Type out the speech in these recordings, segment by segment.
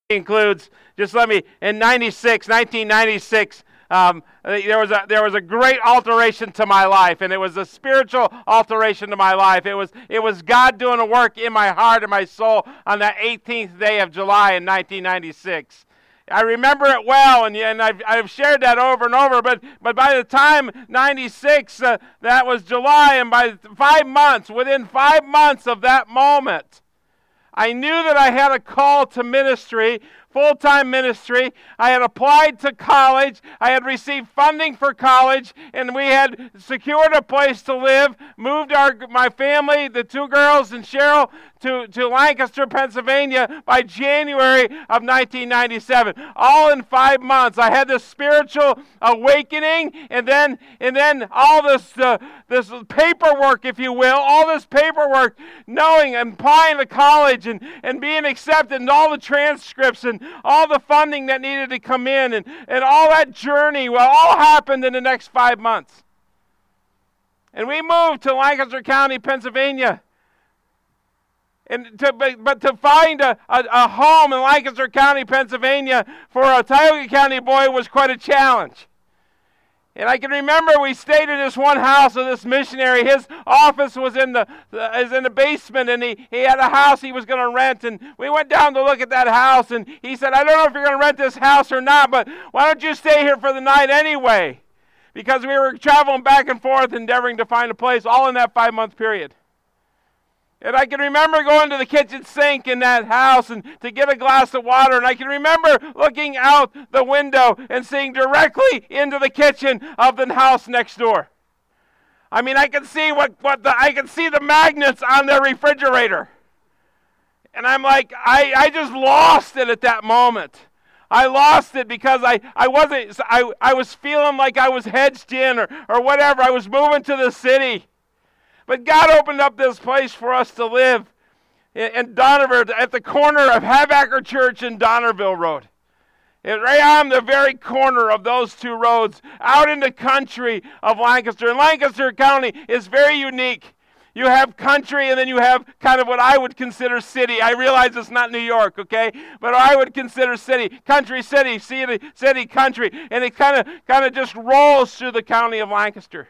includes, in 1996, there was a great alteration to my life, and it was a spiritual alteration to my life. It was God doing a work in my heart and my soul on that 18th day of July in 1996. I remember it well, and I've shared that over and over, but by the time 96, that was July, and within 5 months of that moment, I knew that I had a call to ministry, full-time ministry. I had applied to college. I had received funding for college, and we had secured a place to live, moved my family, the 2 girls and Cheryl, to Lancaster, Pennsylvania by January of 1997. All in 5 months. I had this spiritual awakening, and then all this paperwork, if you will, knowing and applying to college and being accepted, and all the transcripts and all the funding that needed to come in, and all that journey, all happened in the next 5 months. And we moved to Lancaster County, Pennsylvania. But to find a home in Lancaster County, Pennsylvania for a Tioga County boy was quite a challenge. And I can remember we stayed in this one house of this missionary. His office was in the basement, and he had a house he was going to rent. And we went down to look at that house, and he said, "I don't know if you're going to rent this house or not, but why don't you stay here for the night anyway?" Because we were traveling back and forth, endeavoring to find a place, all in that 5-month period. And I can remember going to the kitchen sink in that house and to get a glass of water. And I can remember looking out the window and seeing directly into the kitchen of the house next door. I mean, I could see I could see the magnets on their refrigerator. And I'm like, I just lost it at that moment. I lost it because I was feeling like I was hedged in or whatever. I was moving to the city. But God opened up this place for us to live in Dohnaville, at the corner of Habacker Church and Dohnaville Road. And right on the very corner of those 2 roads, out in the country of Lancaster. And Lancaster County is very unique. You have country, and then you have kind of what I would consider city. I realize it's not New York, okay? But I would consider city, country, city, country. And it kind of just rolls through the county of Lancaster.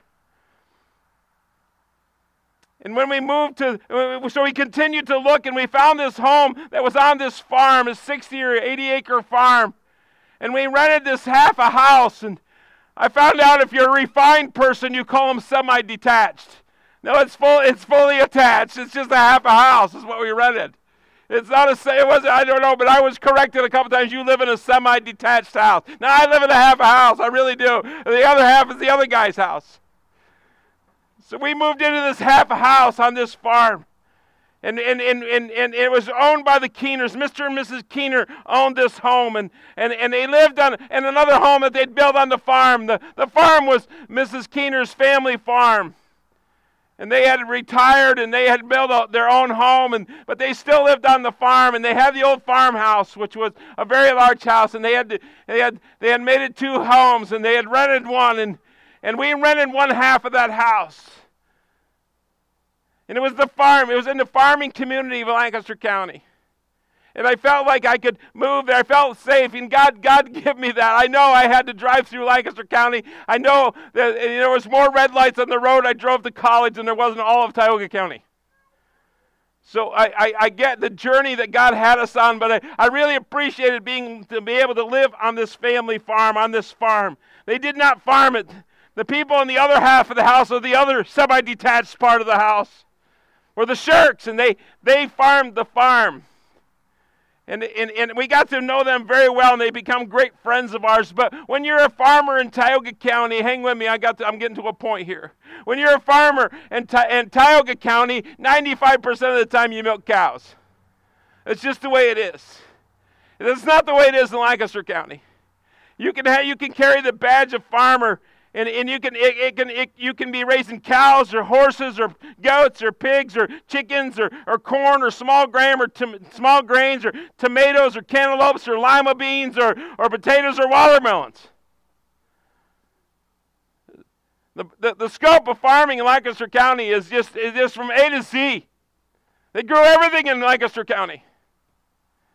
And when we so we continued to look, and we found this home that was on this farm, a 60 or 80 acre farm. And we rented this half a house, and I found out if you're a refined person, you call them semi-detached. No, it's fully attached. It's just a half a house is what we rented. It's not I don't know, but I was corrected a couple times. You live in a semi-detached house. No, I live in a half a house. I really do. The other half is the other guy's house. So we moved into this half a house on this farm. And it was owned by the Keeners. Mr. and Mrs. Keener owned this home. And they lived in another home that they'd built on the farm. The farm was Mrs. Keener's family farm. And they had retired, and they had built their own home, but they still lived on the farm. And they had the old farmhouse, which was a very large house. And they had made it 2 homes, and they had rented one. And we rented one half of that house. And it was the farm. It was in the farming community of Lancaster County. And I felt like I could move there. I felt safe. And God gave me that. I know I had to drive through Lancaster County. I know that there was more red lights on the road I drove to college than there was in all of Tioga County. So I get the journey that God had us on, but I really appreciated to be able to live on this family farm, on this farm. They did not farm it. The people in the other half of the house, or the other semi-detached part of the house, were the Shirks, and they farmed the farm. And we got to know them very well, and they become great friends of ours. But when you're a farmer in Tioga County, hang with me, I'm getting to a point here. When you're a farmer in Tioga County, 95% of the time you milk cows. It's just the way it is. It's not the way it is in Lancaster County. You can carry the badge of farmer, and you can be raising cows or horses or goats or pigs or chickens or corn or small grains or tomatoes or cantaloupes or lima beans or potatoes or watermelons. The scope of farming in Lancaster County is just from A to Z. They grow everything in Lancaster County.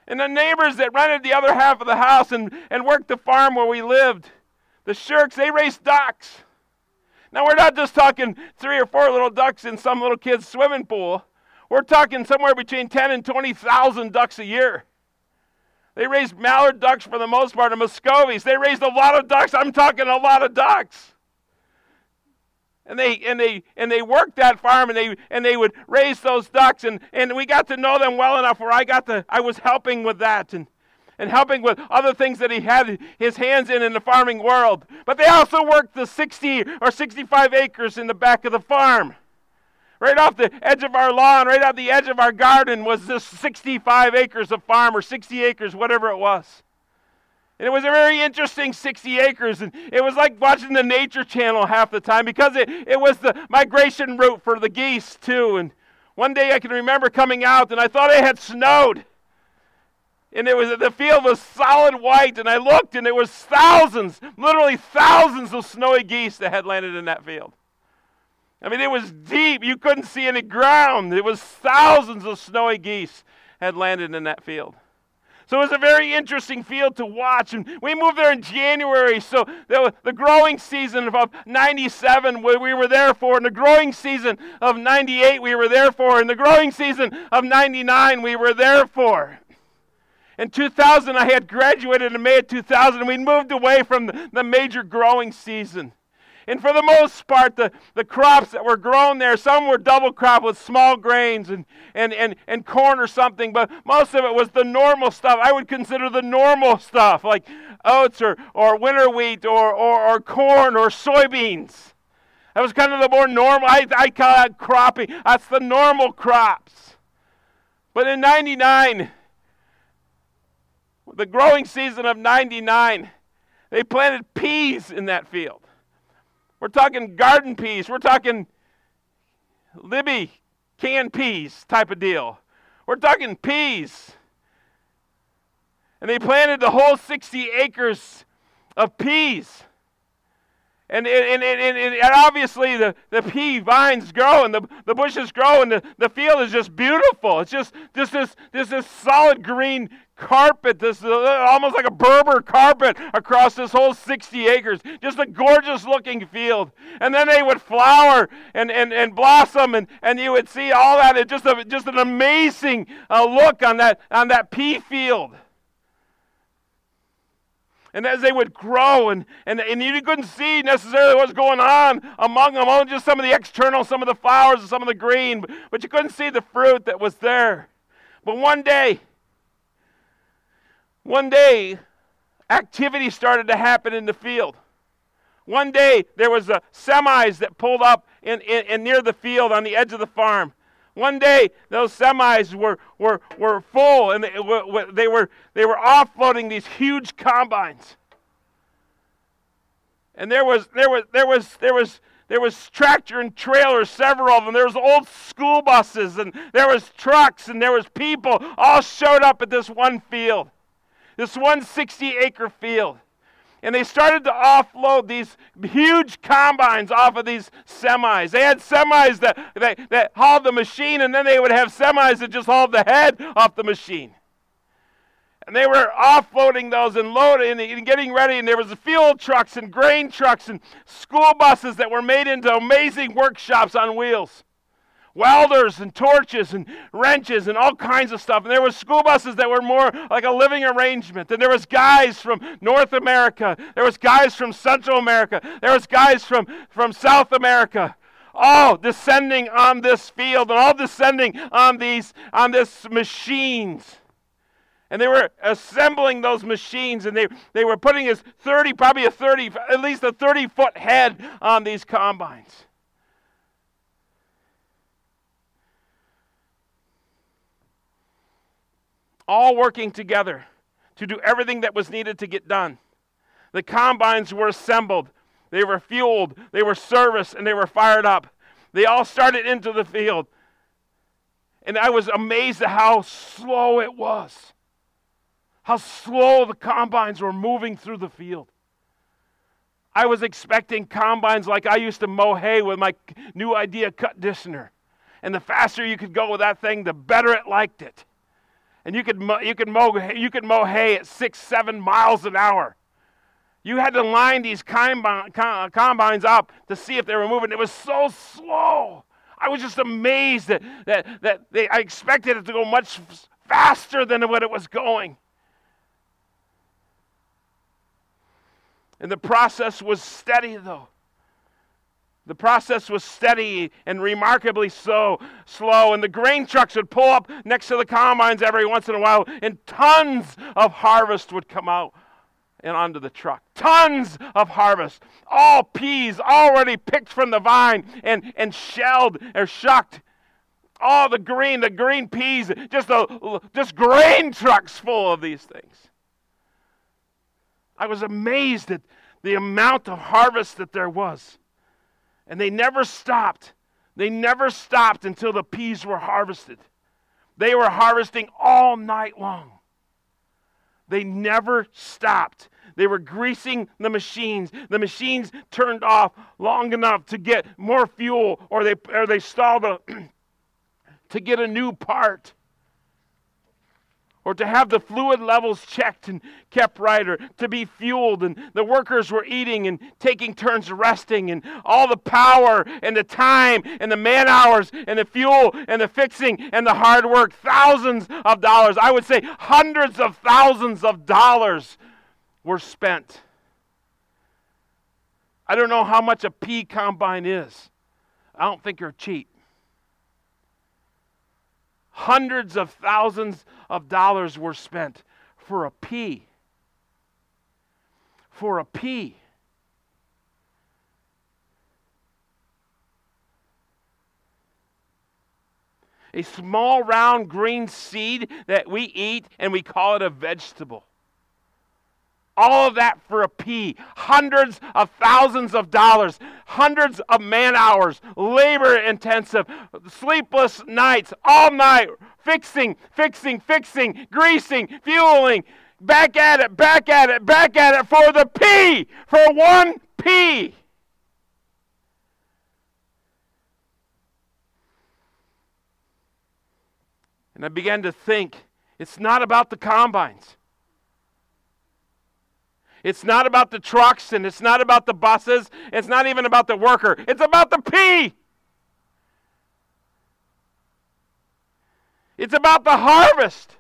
And the neighbors that rented the other half of the house and worked the farm where we lived, the Shirks, they raised ducks. Now, we're not just talking 3 or 4 little ducks in some little kid's swimming pool. We're talking somewhere between 10 and 20,000 ducks a year. They raised mallard ducks for the most part, and Muscovies. They raised a lot of ducks. I'm talking a lot of ducks. And they worked that farm, and they would raise those ducks, and we got to know them well enough where I was helping with that and helping with other things that he had his hands in the farming world. But they also worked the 60 or 65 acres in the back of the farm. Right off the edge of our lawn, right off the edge of our garden was this 65 acres of farm, or 60 acres, whatever it was. And it was a very interesting 60 acres, and it was like watching the Nature Channel half the time, because it was the migration route for the geese too. And one day I can remember coming out, and I thought it had snowed. And the field was solid white, and I looked, and it was thousands, literally thousands of snowy geese that had landed in that field. I mean, it was deep. You couldn't see any ground. It was thousands of snowy geese had landed in that field. So it was a very interesting field to watch. And we moved there in January, so the growing season of 97 we were there for, and the growing season of 98 we were there for, and the growing season of 99 we were there for. In 2000, I had graduated in May of 2000, and we moved away from the major growing season. And for the most part, the crops that were grown there, some were double crop with small grains and corn or something, but most of it was the normal stuff. I would consider the normal stuff, like oats or winter wheat or corn or soybeans. That was kind of the more normal, I call that cropping. That's the normal crops. But in 99, the growing season of 99, they planted peas in that field. We're talking garden peas. We're talking Libby canned peas type of deal. We're talking peas. And they planted the whole 60 acres of peas. And obviously the pea vines grow and the bushes grow and the field is just beautiful. It's just this solid green carpet, this almost like a Berber carpet across this whole 60 acres. Just a gorgeous looking field. And then they would flower and blossom and you would see all that. It's just an amazing look on that pea field. And as they would grow, and you couldn't see necessarily what's going on among them, only just some of the external, some of the flowers, and some of the green, but you couldn't see the fruit that was there. But one day, activity started to happen in the field. One day, there was semis that pulled up in near the field on the edge of the farm. One day, those semis were full, and they were offloading these huge combines. And there was tractor and trailers, several of them. There was old school buses, and there was trucks, and there was people all showed up at this one field, this 160-acre field. And they started to offload these huge combines off of these semis. They had semis that hauled the machine, and then they would have semis that just hauled the head off the machine. And they were offloading those and loading and getting ready, and there was fuel trucks and grain trucks and school buses that were made into amazing workshops on wheels. Welders and torches and wrenches and all kinds of stuff. And there were school buses that were more like a living arrangement. And there was guys from North America. There was guys from Central America. There was guys from South America. All descending on this field and all descending on this machines. And they were assembling those machines, and they were putting at least a 30-foot head on these combines. All working together to do everything that was needed to get done. The combines were assembled, they were fueled, they were serviced, and they were fired up. They all started into the field. And I was amazed at how slow it was. How slow the combines were moving through the field. I was expecting combines like I used to mow hay with my new Idea cut conditioner. And the faster you could go with that thing, the better it liked it. And you could mow hay at 6-7 miles an hour. You had to line these combines up to see if they were moving. It was so slow. I was just amazed that I expected it to go much faster than what it was going. And the process was steady, though. The process was steady and remarkably slow. And the grain trucks would pull up next to the combines every once in a while, and tons of harvest would come out and onto the truck. Tons of harvest. All peas already picked from the vine and shelled or shucked. All the green peas, just grain trucks full of these things. I was amazed at the amount of harvest that there was. And they never stopped. They never stopped until the peas were harvested. They were harvesting all night long. They never stopped. They were greasing the machines. The machines turned off long enough to get more fuel, or they stalled to get a new part, or to have the fluid levels checked and kept right, or to be fueled. And the workers were eating and taking turns resting, and all the power and the time and the man hours and the fuel and the fixing and the hard work, thousands of dollars, I would say hundreds of thousands of dollars were spent. I don't know how much a pea combine is. I don't think they're cheap. Hundreds of thousands of dollars were spent for a pea. For a pea. A small round green seed that we eat and we call it a vegetable. All of that for a pea. Hundreds of thousands of dollars. Hundreds of man hours. Labor intensive. Sleepless nights. All night. Fixing. Greasing. Fueling. Back at it for the pea. For one pea. And I began to think, it's not about the combines. It's not about the trucks, and it's not about the buses. It's not even about the worker. It's about the pea. It's about the harvest.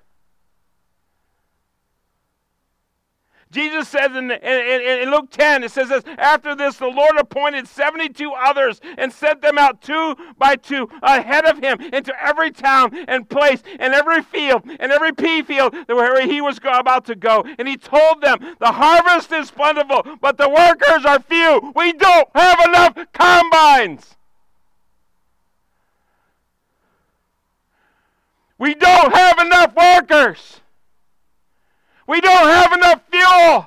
Jesus says in Luke 10, it says this, after this the Lord appointed 72 others and sent them out 2 by 2 ahead of him into every town and place and every field and every pea field where he was about to go. And he told them, the harvest is plentiful, but the workers are few. We don't have enough combines. We don't have enough workers. We don't have enough fuel.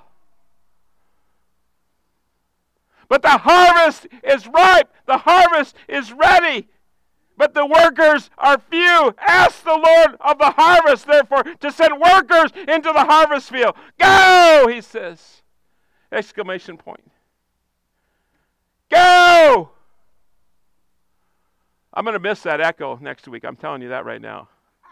But the harvest is ripe. The harvest is ready. But the workers are few. Ask the Lord of the harvest, therefore, to send workers into the harvest field. Go, he says. Exclamation point. Go! I'm going to miss that echo next week. I'm telling you that right now.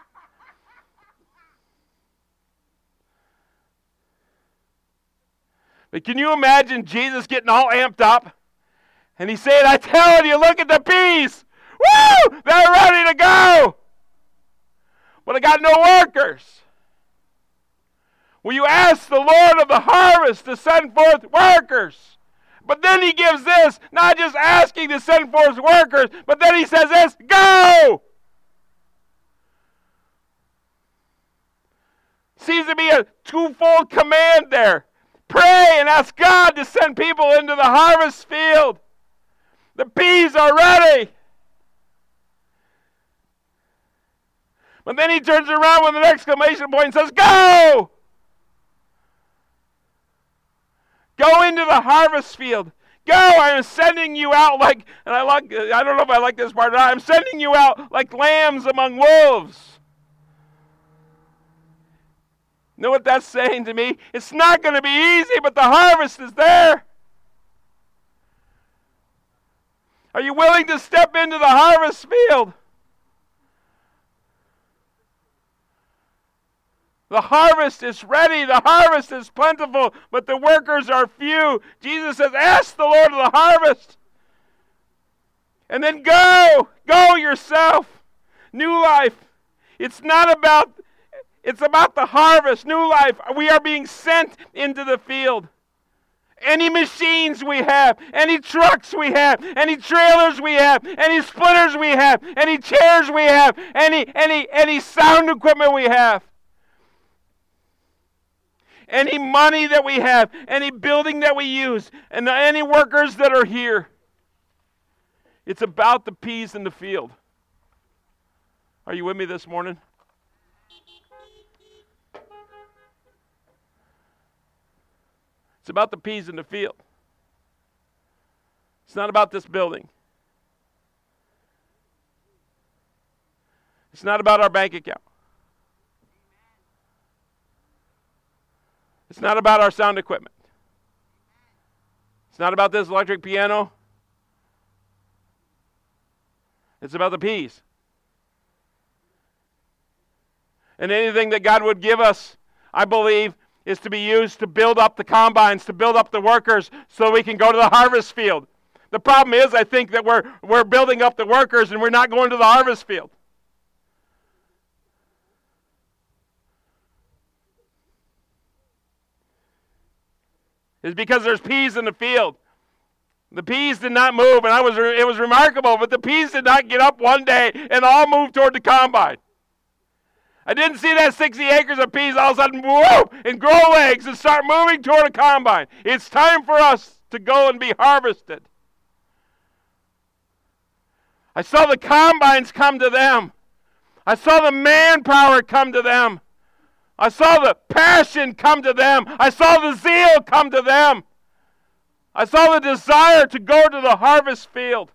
But can you imagine Jesus getting all amped up? And he's saying, I tell you, look at the peas. Woo! They're ready to go. But I got no workers. Will you ask the Lord of the harvest to send forth workers? But then he gives this, not just asking to send forth workers, but then he says this, go! Seems to be a twofold command there. Pray and ask God to send people into the harvest field. The peas are ready. But then he turns around with an exclamation point and says, go! Go into the harvest field. Go, I am sending you out like, and I don't know if I like this part or not, I'm sending you out like lambs among wolves. You know what that's saying to me? It's not going to be easy, but the harvest is there. Are you willing to step into the harvest field? The harvest is ready. The harvest is plentiful, but the workers are few. Jesus says, ask the Lord of the harvest. And then go yourself. New Life. It's about the harvest. New Life. We are being sent into the field. Any machines we have, any trucks we have, any trailers we have, any splitters we have, any chairs we have, any sound equipment we have, any money that we have, any building that we use, and any workers that are here. It's about the peas in the field. Are you with me this morning? It's about the peas in the field. It's not about this building. It's not about our bank account. It's not about our sound equipment. It's not about this electric piano. It's about the peas. And anything that God would give us, I believe, is to be used to build up the combines, to build up the workers so we can go to the harvest field. The problem is, I think that we're building up the workers and we're not going to the harvest field. It's because there's peas in the field. The peas did not move, and it was remarkable, but the peas did not get up one day and all move toward the combine. I didn't see that 60 acres of peas all of a sudden, whoa, and grow legs and start moving toward a combine. It's time for us to go and be harvested. I saw the combines come to them. I saw the manpower come to them. I saw the passion come to them. I saw the zeal come to them. I saw the desire to go to the harvest field.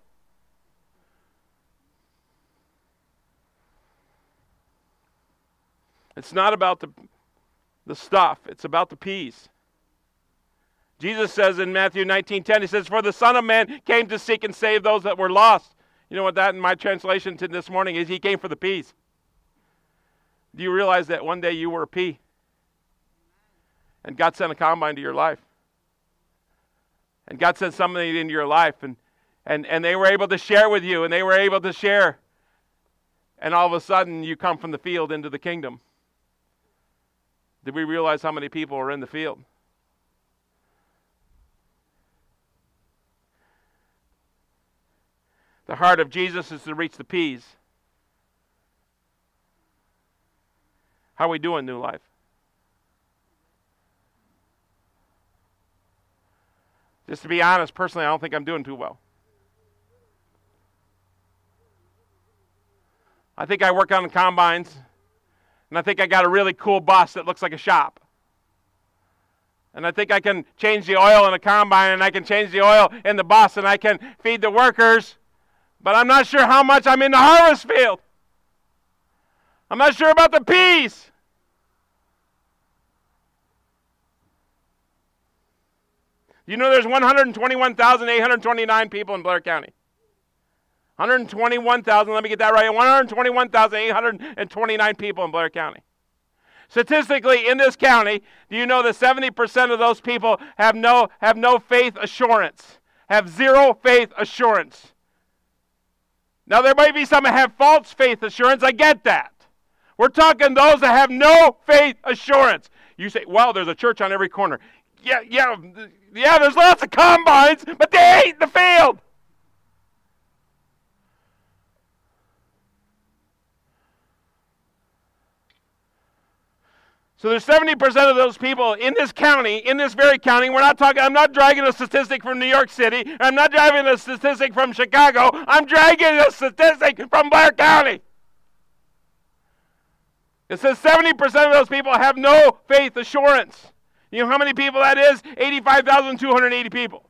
It's not about the stuff. It's about the peas. Jesus says in Matthew 19:10, he says, for the Son of Man came to seek and save those that were lost. You know what that in my translation to this morning is? He came for the peas. Do you realize that one day you were a pea? And God sent a combine to your life. And God sent somebody into your life. And they were able to share with you. And they were able to share. And all of a sudden you come from the field into the kingdom. Did we realize how many people are in the field? The heart of Jesus is to reach the peas. How are we doing, New Life? Just to be honest, personally, I don't think I'm doing too well. I think I work on the combines, and I think I got a really cool bus that looks like a shop. And I think I can change the oil in a combine, and I can change the oil in the bus, and I can feed the workers, but I'm not sure how much I'm in the harvest field. I'm not sure about the peas. You know there's 121,829 people in Blair County. 121,000, let me get that right, 121,829 people in Blair County. Statistically, in this county, do you know that 70% of those people have no faith assurance, have zero faith assurance? Now, there might be some that have false faith assurance. I get that. We're talking those that have no faith assurance. You say, well, there's a church on every corner. Yeah, there's lots of combines, but they ain't the field. So there's 70% of those people in this county, in this very county. I'm not dragging a statistic from New York City. I'm not dragging a statistic from Chicago. I'm dragging a statistic from Blair County. It says 70% of those people have no faith assurance. You know how many people that is? 85,280 people.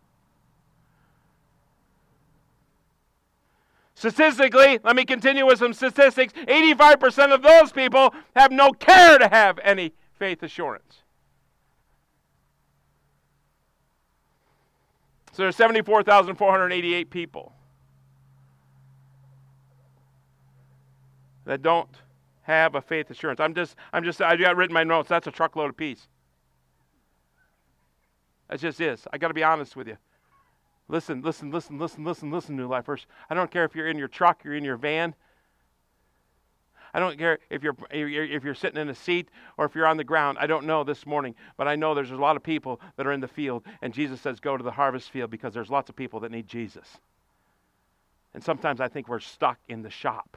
Statistically, let me continue with some statistics. 85% of those people have no care to have any faith assurance. So there's 74,488 people that don't have a faith assurance. I got written in my notes, that's a truckload of peace. That just is. I got to be honest with you. Listen, New Lifers. I don't care if you're in your truck, you're in your van. I don't care if you're sitting in a seat or if you're on the ground. I don't know this morning, but I know there's a lot of people that are in the field, and Jesus says go to the harvest field because there's lots of people that need Jesus. And sometimes I think we're stuck in the shop.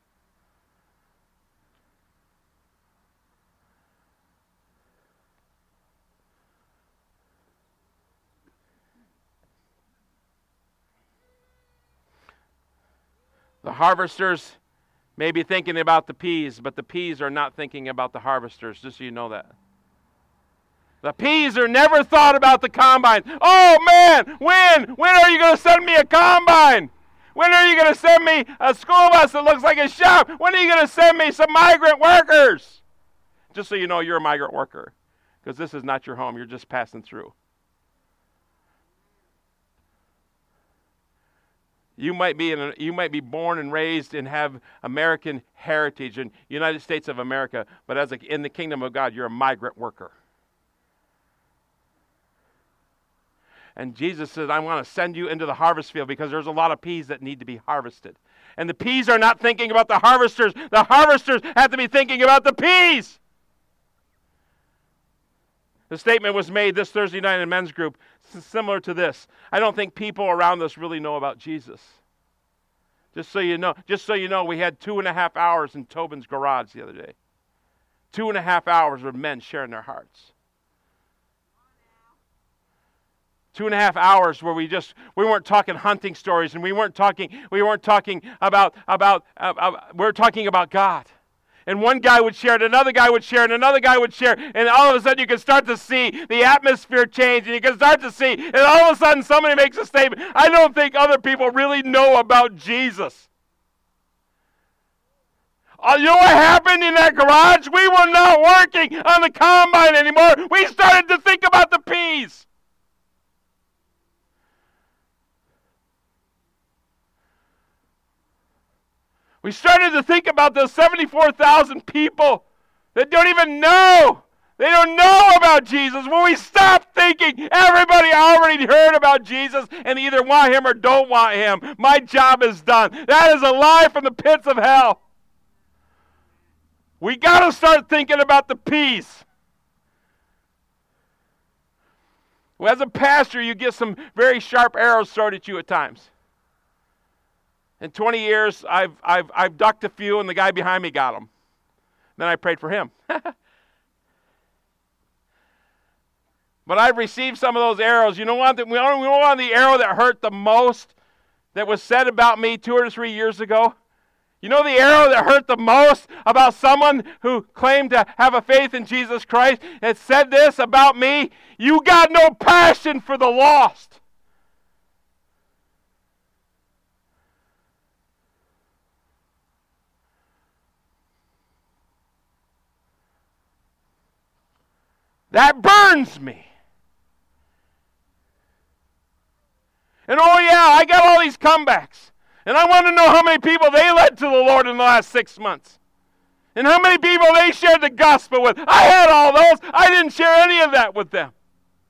The harvesters may be thinking about the peas, but the peas are not thinking about the harvesters, just so you know that. The peas are never thought about the combine. Oh man, when are you going to send me a combine? When are you going to send me a school bus that looks like a shop? When are you going to send me some migrant workers? Just so you know, you're a migrant worker, because this is not your home. You're just passing through. You might be born and raised and have American heritage in United States of America, but in the kingdom of God, you're a migrant worker. And Jesus says, I want to send you into the harvest field because there's a lot of peas that need to be harvested. And the peas are not thinking about the harvesters. The harvesters have to be thinking about the peas. The statement was made this Thursday night in a men's group, similar to this. I don't think people around us really know about Jesus. Just so you know, we had 2.5 hours in Tobin's garage the other day. 2.5 hours of men sharing their hearts. 2.5 hours where we weren't talking hunting stories, and we weren't talking about we were talking about God. And one guy would share it, another guy would share it, another guy would share it, and all of a sudden you can start to see the atmosphere change, and you can start to see, and all of a sudden somebody makes a statement. I don't think other people really know about Jesus. You know what happened in that garage? We were not working on the combine anymore. We started to think about the peas. We started to think about those 74,000 people that don't even know. They don't know about Jesus. When we stop thinking everybody already heard about Jesus and either want him or don't want him, my job is done. That is a lie from the pits of hell. We got to start thinking about the peace. Well, as a pastor, you get some very sharp arrows thrown at you at times. In 20 years, I've ducked a few, and the guy behind me got them. Then I prayed for him. But I've received some of those arrows. You know what? We want the arrow that hurt the most that was said about me 2 or 3 years ago? You know the arrow that hurt the most about someone who claimed to have a faith in Jesus Christ and said this about me? You got no passion for the lost. That burns me. And oh yeah, I got all these comebacks. And I want to know how many people they led to the Lord in the last 6 months. And how many people they shared the gospel with. I had all those. I didn't share any of that with them.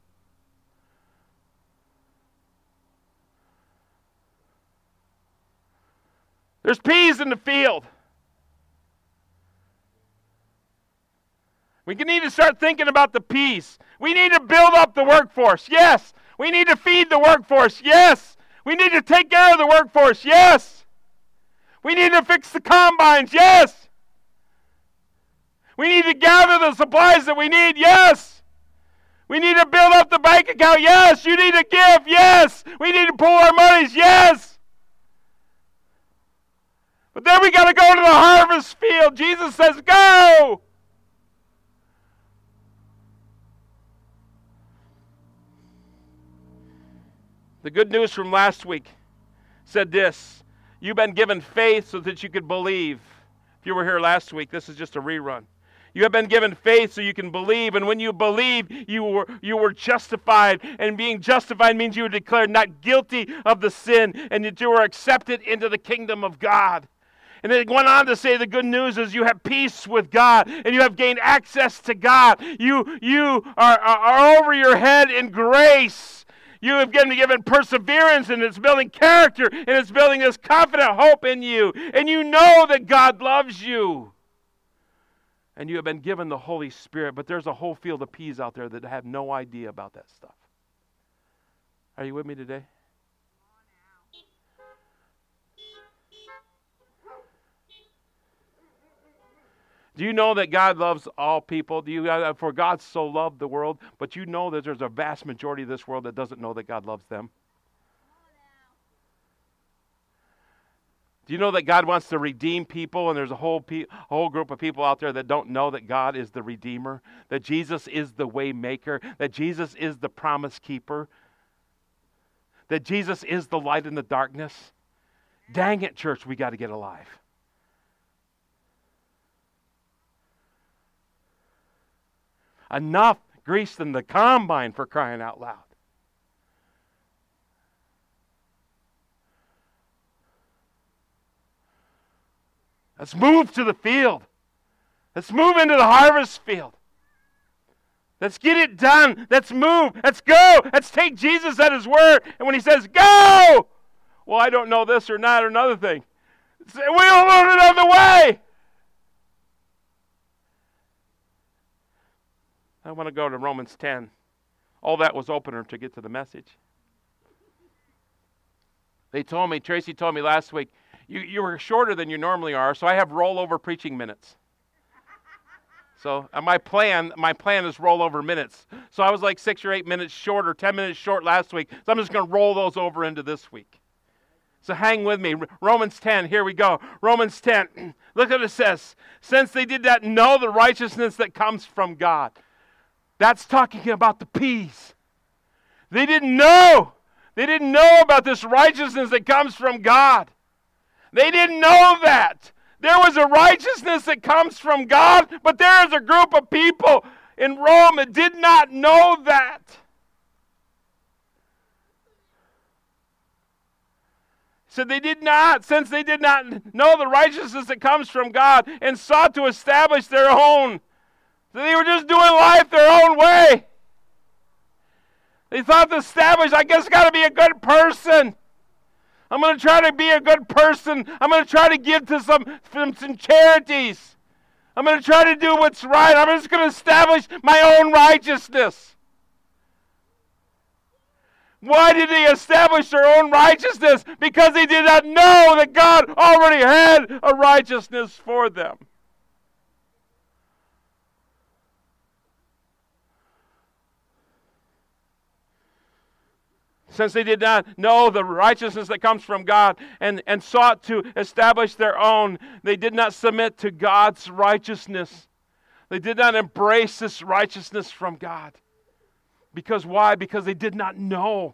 There's peas in the field. We need to start thinking about the peace. We need to build up the workforce. Yes. We need to feed the workforce. Yes. We need to take care of the workforce. Yes. We need to fix the combines. Yes. We need to gather the supplies that we need. Yes. We need to build up the bank account. Yes. You need to give. Yes. We need to pool our monies. Yes. But then we got to go to the harvest field. Jesus says, go. The good news from last week said this: you've been given faith so that you could believe. If you were here last week, this is just a rerun. You have been given faith so you can believe, and when you believe, you were justified, and being justified means you were declared not guilty of the sin, and that you were accepted into the kingdom of God. And it went on to say the good news is you have peace with God and you have gained access to God. You are over your head in grace. You have been given perseverance, and it's building character, and it's building this confident hope in you. And you know that God loves you. And you have been given the Holy Spirit, but there's a whole field of peas out there that have no idea about that stuff. Are you with me today? Do you know that God loves all people? For God so loved the world, but you know that there's a vast majority of this world that doesn't know that God loves them? Do you know that God wants to redeem people, and there's a whole group of people out there that don't know that God is the Redeemer, that Jesus is the way maker, that Jesus is the promise keeper, that Jesus is the light in the darkness? Dang it, church, we got to get alive. Enough grease in the combine, for crying out loud. Let's move to the field. Let's move into the harvest field. Let's get it done. Let's move. Let's go. Let's take Jesus at His word. And when He says, go! Well, I don't know this or not or another thing. We'll learn it on the way. I want to go to Romans 10. All that was opener to get to the message. Tracy told me last week, you were shorter than you normally are, so I have rollover preaching minutes. So my plan is rollover minutes. So I was like 6 or 8 minutes short or 10 minutes short last week, so I'm just going to roll those over into this week. So hang with me. Romans 10, here we go. Romans 10, look what it says. Since they did not know the righteousness that comes from God. That's talking about the peas. They didn't know. They didn't know about this righteousness that comes from God. They didn't know that. There was a righteousness that comes from God, but there is a group of people in Rome that did not know that. So they did not, since they did not know the righteousness that comes from God and sought to establish their own. So they were just doing life their own way. They thought to establish, I guess I got to be a good person. I'm going to try to be a good person. I'm going to try to give to some charities. I'm going to try to do what's right. I'm just going to establish my own righteousness. Why did they establish their own righteousness? Because they did not know that God already had a righteousness for them. Since they did not know the righteousness that comes from God and sought to establish their own, they did not submit to God's righteousness. They did not embrace this righteousness from God. Because why? Because they did not know.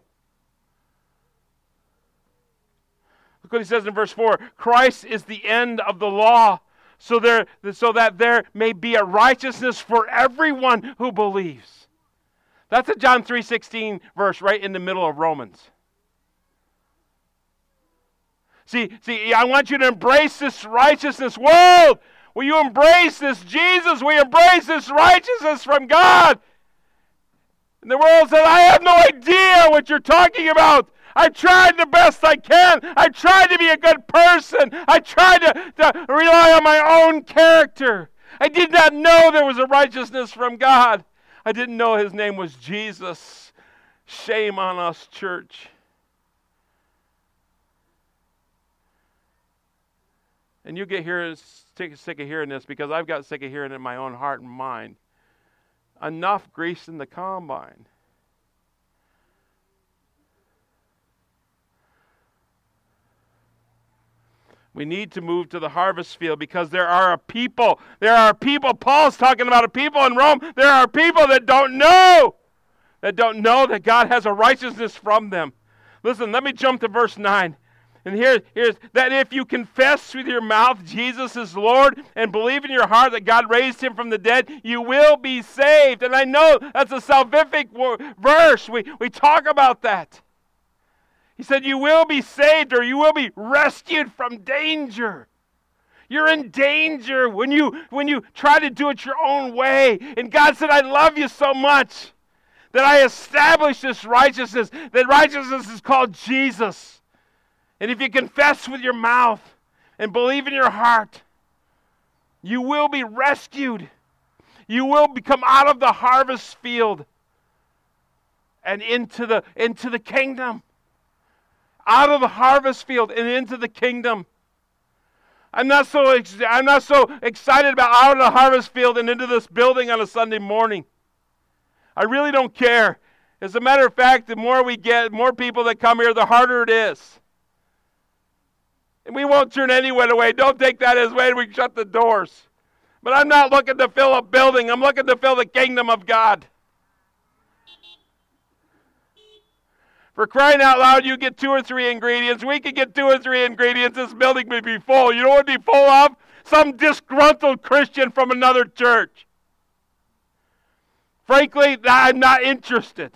Look what he says in verse 4. Christ is the end of the law, so that there may be a righteousness for everyone who believes. That's a John 3:16 verse right in the middle of Romans. See, I want you to embrace this righteousness. World, will you embrace this Jesus? Will you embrace this righteousness from God? And the world said, I have no idea what you're talking about. I tried the best I can. I tried to be a good person. I tried to rely on my own character. I did not know there was a righteousness from God. I didn't know His name was Jesus. Shame on us, church. And you get sick of hearing this because I've got sick of hearing it in my own heart and mind. Enough grease in the combine. We need to move to the harvest field because there are a people. Paul's talking about a people in Rome. There are people that don't know that God has a righteousness from them. Listen, let me jump to verse 9. And here's that if you confess with your mouth Jesus is Lord and believe in your heart that God raised Him from the dead, you will be saved. And I know that's a salvific verse. We talk about that. He said you will be saved or you will be rescued from danger. You're in danger when you try to do it your own way. And God said, I love you so much that I established this righteousness. That righteousness is called Jesus. And if you confess with your mouth and believe in your heart, you will be rescued. You will come out of the harvest field and into the kingdom. Out of the harvest field and into the kingdom. I'm not so excited about out of the harvest field and into this building on a Sunday morning. I really don't care. As a matter of fact, the more we get, more people that come here, the harder it is. And we won't turn anyone away. Don't take that as way we can shut the doors. But I'm not looking to fill a building. I'm looking to fill the kingdom of God. For crying out loud, you get 2 or 3 ingredients. We could get 2 or 3 ingredients. This building would be full. You know what it'd be full of? Some disgruntled Christian from another church. Frankly, I'm not interested.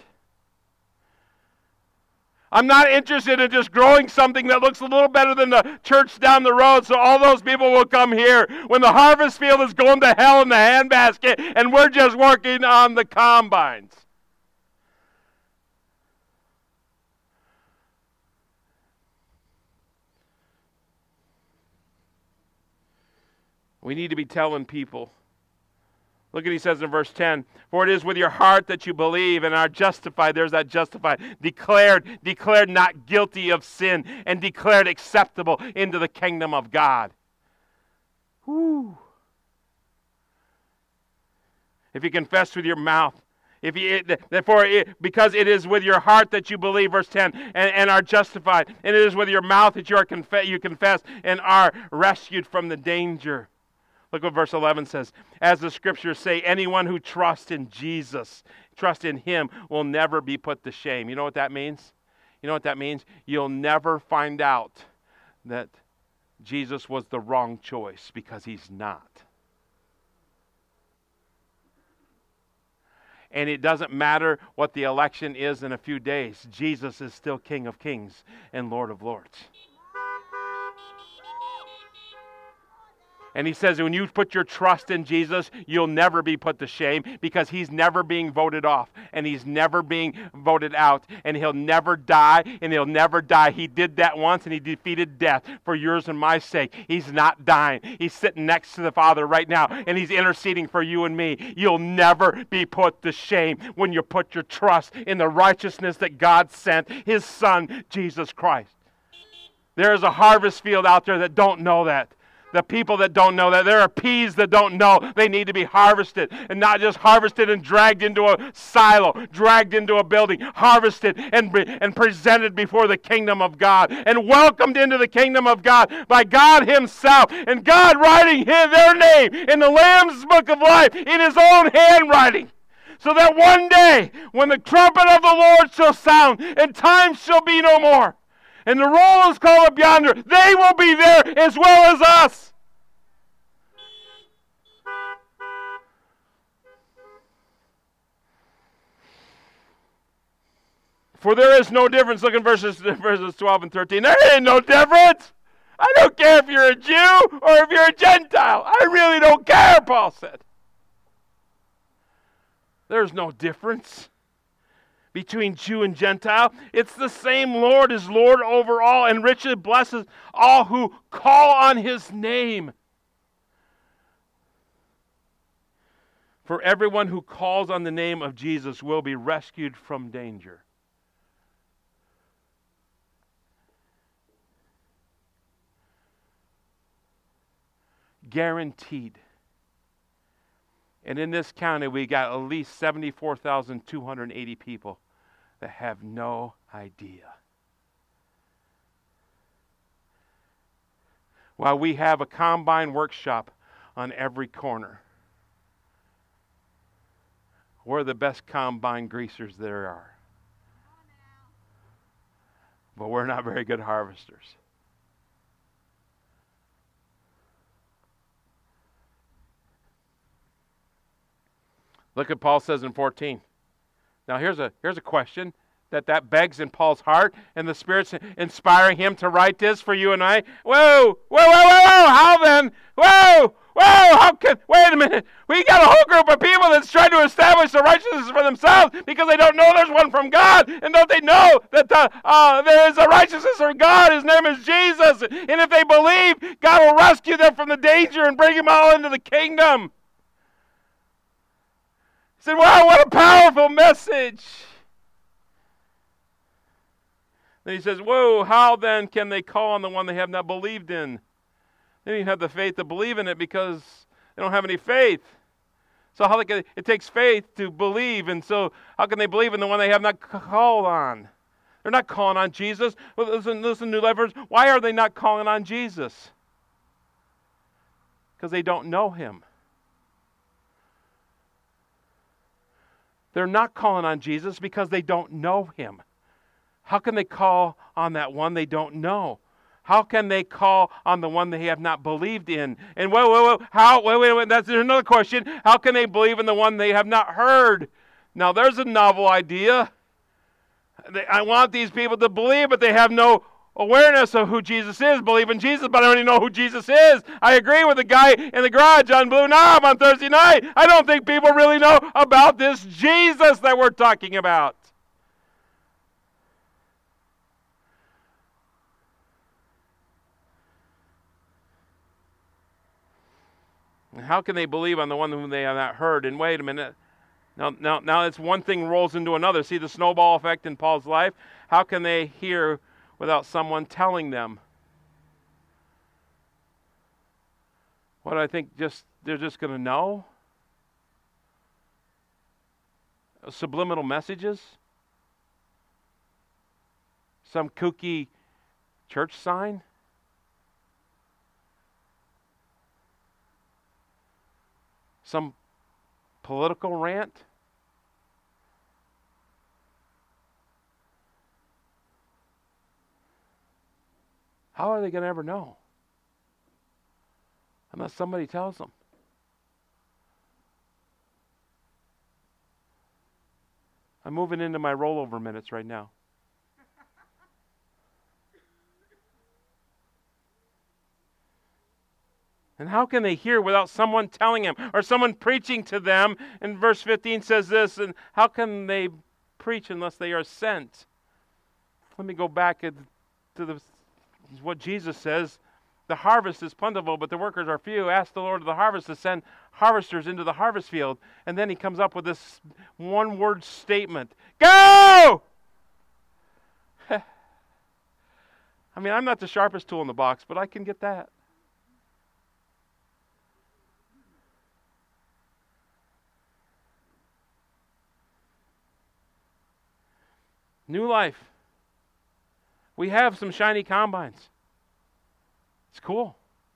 I'm not interested in just growing something that looks a little better than the church down the road so all those people will come here when the harvest field is going to hell in the handbasket and we're just working on the combines. We need to be telling people. Look at he says in verse 10, for it is with your heart that you believe and are justified. There's that justified. Declared not guilty of sin and declared acceptable into the kingdom of God. Whew. If you confess with your mouth, because it is with your heart that you believe, verse 10, and are justified, and it is with your mouth that you confess and are rescued from the danger. Look what verse 11 says. As the scriptures say, anyone who trusts in Jesus, trust in him, will never be put to shame. You know what that means? You know what that means? You'll never find out that Jesus was the wrong choice because he's not. And it doesn't matter what the election is in a few days. Jesus is still King of Kings and Lord of Lords. And he says when you put your trust in Jesus, you'll never be put to shame because he's never being voted off and he's never being voted out and he'll never die and he'll never die. He did that once and he defeated death for yours and my sake. He's not dying. He's sitting next to the Father right now and he's interceding for you and me. You'll never be put to shame when you put your trust in the righteousness that God sent his Son, Jesus Christ. There is a harvest field out there that don't know that. The people that don't know that. There are peas that don't know they need to be harvested. And not just harvested and dragged into a silo, dragged into a building, harvested and presented before the kingdom of God. And welcomed into the kingdom of God by God himself. And God writing their name in the Lamb's Book of Life in his own handwriting. So that one day, when the trumpet of the Lord shall sound, and time shall be no more, and the roll is called up yonder, they will be there as well as us. For there is no difference. Look at verses 12 and 13. There ain't no difference. I don't care if you're a Jew or if you're a Gentile. I really don't care, Paul said. There's no difference between Jew and Gentile. It's the same Lord is Lord over all and richly blesses all who call on his name. For everyone who calls on the name of Jesus will be rescued from danger. Guaranteed. And in this county, we got at least 74,280 people that have no idea. While we have a combine workshop on every corner, we're the best combine greasers there are. But we're not very good harvesters. Look at Paul says in 14. Now here's a question that begs in Paul's heart, and the Spirit's inspiring him to write this for you and I. Whoa, how then? Whoa, how can, wait a minute. We got a whole group of people that's trying to establish the righteousness for themselves because they don't know there's one from God, and don't they know that there is a righteousness from God? His name is Jesus, and if they believe, God will rescue them from the danger and bring them all into the kingdom. He said, wow, what a powerful message. Then he says, whoa, how then can they call on the one they have not believed in? They don't even have the faith to believe in it because they don't have any faith. So it takes faith to believe, and so how can they believe in the one they have not called on? They're not calling on Jesus. Well, listen, New Lifers, why are they not calling on Jesus? Because they don't know him. They're not calling on Jesus because they don't know him. How can they call on that one they don't know? How can they call on the one they have not believed in? And wait, there's another question. How can they believe in the one they have not heard? Now there's a novel idea. I want these people to believe, but they have no awareness of who Jesus is. Believe in Jesus, but I don't even know who Jesus is. I agree with the guy in the garage on Blue Knob on Thursday night. I don't think people really know about this Jesus that we're talking about. How can they believe on the one whom they have not heard? And wait a minute. Now it's one thing rolls into another. See the snowball effect in Paul's life? How can they hear without someone telling them? What I think they're just going to know? Subliminal messages? Some kooky church sign? Some political rant? How are they going to ever know? Unless somebody tells them. I'm moving into my rollover minutes right now. And how can they hear without someone telling them or someone preaching to them? And verse 15 says this, and how can they preach unless they are sent? Let me go back to what Jesus says. The harvest is plentiful, but the workers are few. Ask the Lord of the harvest to send harvesters into the harvest field. And then he comes up with this one-word statement. Go! I mean, I'm not the sharpest tool in the box, but I can get that. New Life. We have some shiny combines. It's cool.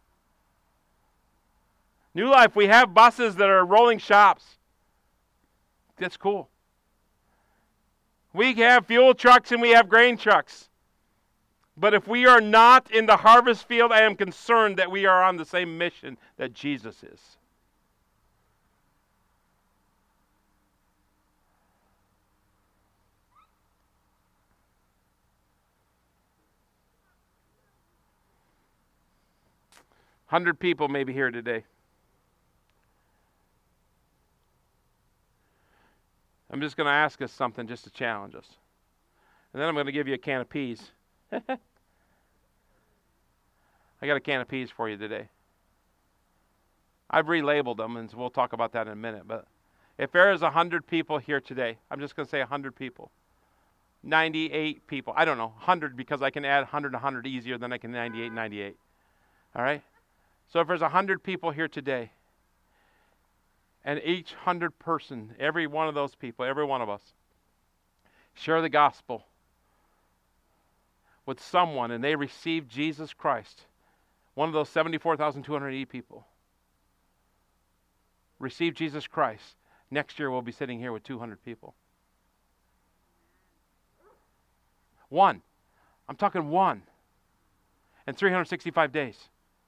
New Life, we have buses that are rolling shops. That's cool. We have fuel trucks and we have grain trucks. But if we are not in the harvest field, I am concerned that we are on the same mission that Jesus is. $100 people maybe here today. I'm just going to ask us something just to challenge us. And then I'm going to give you a can of peas. I got a can of peas for you today. I've relabeled them, and so we'll talk about that in a minute. But if there is 100 people here today, I'm just going to say 100 people. 98 people. I don't know, 100 because I can add 100 to 100 easier than I can 98. All right? So if there's 100 people here today, and each 100 person, every one of those people, every one of us, share the gospel with someone and they receive Jesus Christ, one of those 74,280 people, receive Jesus Christ, next year we'll be sitting here with 200 people. One. I'm talking one. In 365 days.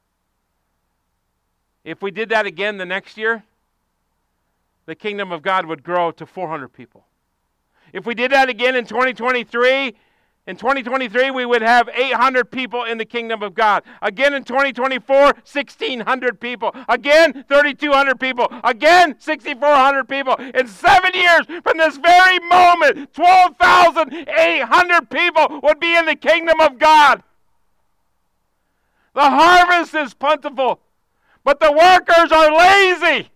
If we did that again the next year, the kingdom of God would grow to 400 people. If we did that again in 2023, we would have 800 people in the kingdom of God. Again in 2024, 1,600 people. Again, 3,200 people. Again, 6,400 people. In 7 years from this very moment, 12,800 people would be in the kingdom of God. The harvest is plentiful, but the workers are lazy.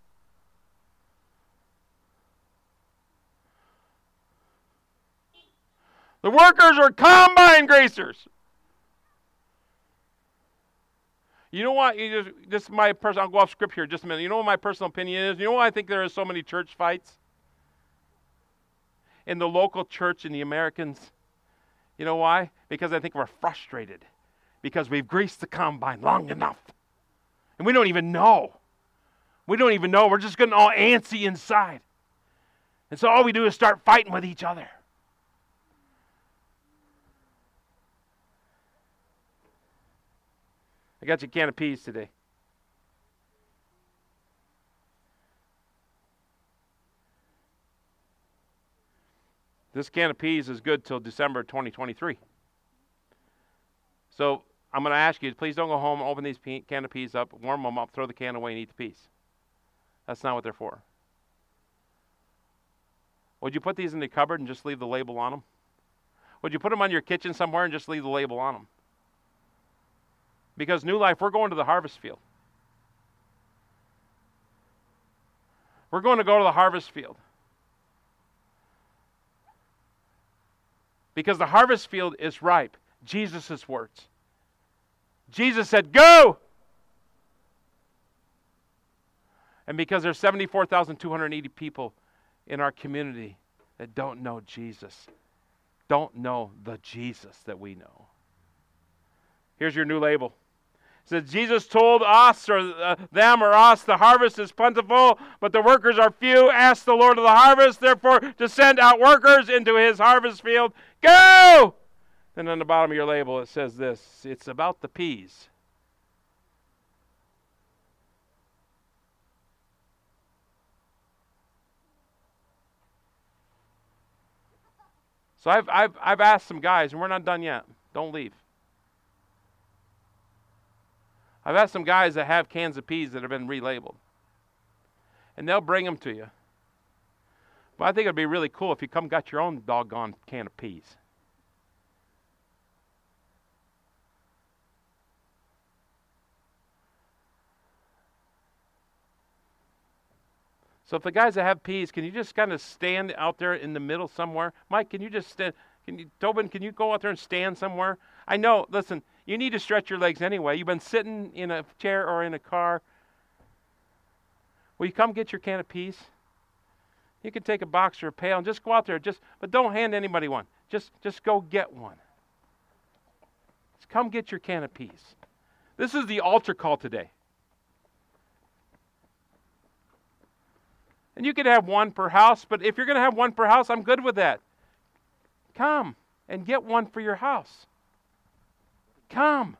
The workers are combine gracers. You know what? This is my personal. I'll go off script here just a minute. You know what my personal opinion is? You know why I think there are so many church fights in the local church in the Americans? You know why? Because I think we're frustrated because we've greased the combine long enough, and we don't even know. We don't even know. We're just getting all antsy inside, and so all we do is start fighting with each other. I got you a can of peas today. This can of peas is good till December 2023. So I'm going to ask you, please don't go home, open these can of peas up, warm them up, throw the can away, and eat the peas. That's not what they're for. Would you put these in the cupboard and just leave the label on them? Would you put them on your kitchen somewhere and just leave the label on them? Because New Life, we're going to the harvest field. We're going to go to the harvest field. Because the harvest field is ripe. Jesus' words. Jesus said, go! And because there's 74,280 people in our community that don't know Jesus, don't know the Jesus that we know. Here's your new label. It says, Jesus told us, or them or us, the harvest is plentiful, but the workers are few. Ask the Lord of the harvest, therefore, to send out workers into his harvest field. Go! Then on the bottom of your label, it says this. It's about the peas. So I've asked some guys, and we're not done yet. Don't leave. I've asked some guys that have cans of peas that have been relabeled. And they'll bring them to you. But I think it'd be really cool if you come got your own doggone can of peas. So if the guys that have peas, can you just kind of stand out there in the middle somewhere? Mike, can you just stand? Tobin, can you go out there and stand somewhere? I know, listen, you need to stretch your legs anyway. You've been sitting in a chair or in a car. Will you come get your can of peas? You can take a box or a pail and just go out there. But don't hand anybody one. Just go get one. Just come get your can of peas. This is the altar call today. And you could have one per house, but if you're going to have one per house, I'm good with that. Come and get one for your house. Come.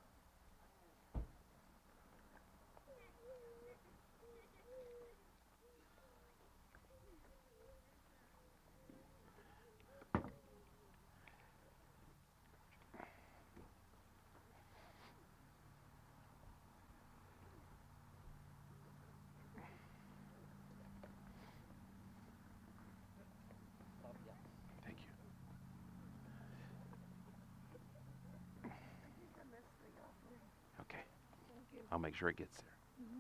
I'll make sure it gets there.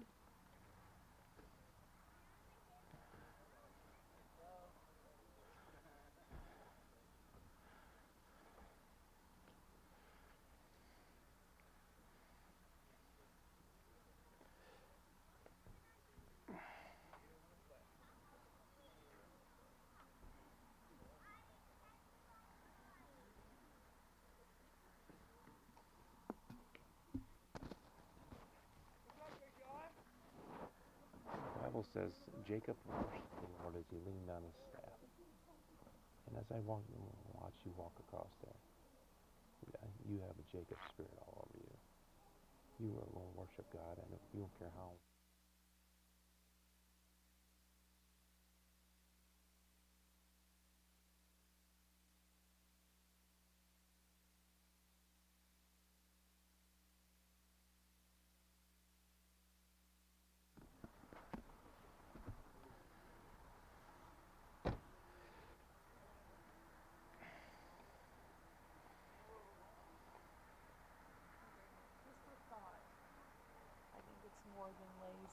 The Bible says Jacob worshiped the Lord as he leaned on his staff. And as I watch you walk across there, you have a Jacob spirit all over you. You will worship God, and you don't care how.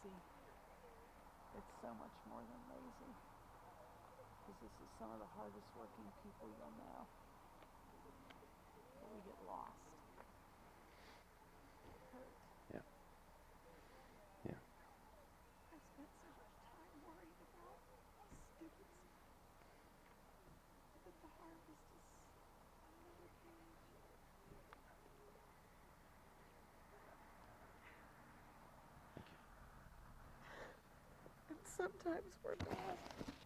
lazy. It's so much more than lazy. Because this is some of the hardest working people you'll know. But we get lost. Hurt. Yeah. Yeah. I spent so much time worried about stupid stuff. But the harvest is another page. And sometimes we're bad.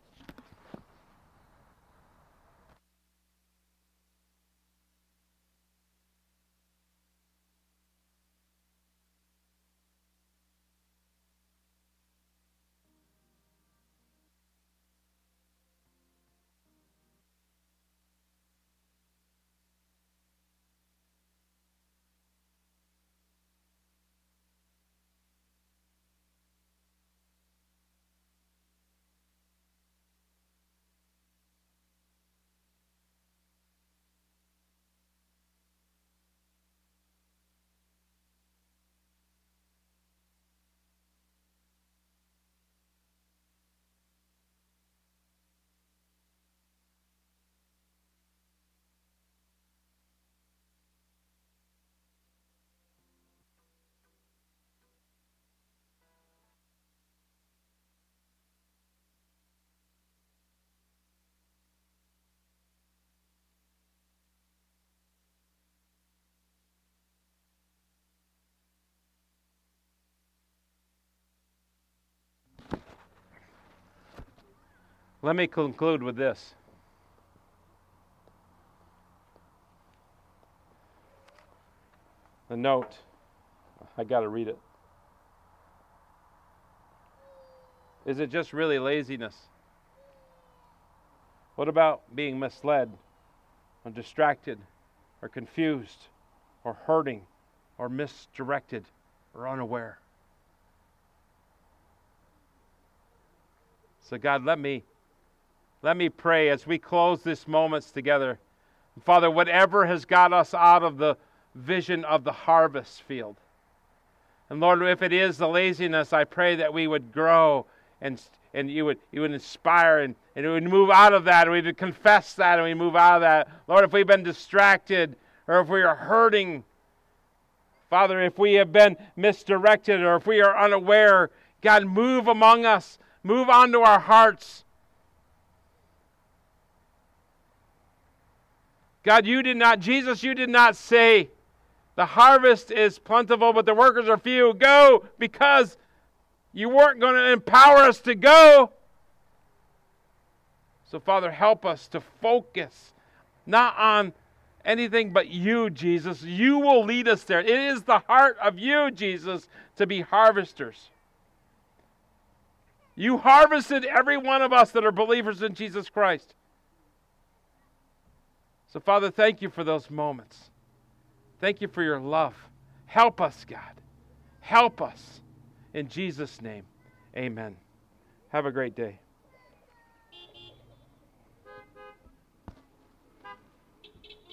Let me conclude with this. The note. I got to read it. Is it just really laziness? What about being misled or distracted or confused or hurting or misdirected or unaware? So God, let me pray as we close these moments together. Father, whatever has got us out of the vision of the harvest field. And Lord, if it is the laziness, I pray that we would grow and you would inspire and we would move out of that, and we would confess that, and we move out of that. Lord, if we've been distracted or if we are hurting, Father, if we have been misdirected or if we are unaware, God, move among us, move onto our hearts. God, Jesus, you did not say, the harvest is plentiful, but the workers are few. Go, because you weren't going to empower us to go. So, Father, help us to focus not on anything but you, Jesus. You will lead us there. It is the heart of you, Jesus, to be harvesters. You harvested every one of us that are believers in Jesus Christ. So, Father, thank you for those moments. Thank you for your love. Help us, God. Help us. In Jesus' name, amen. Have a great day.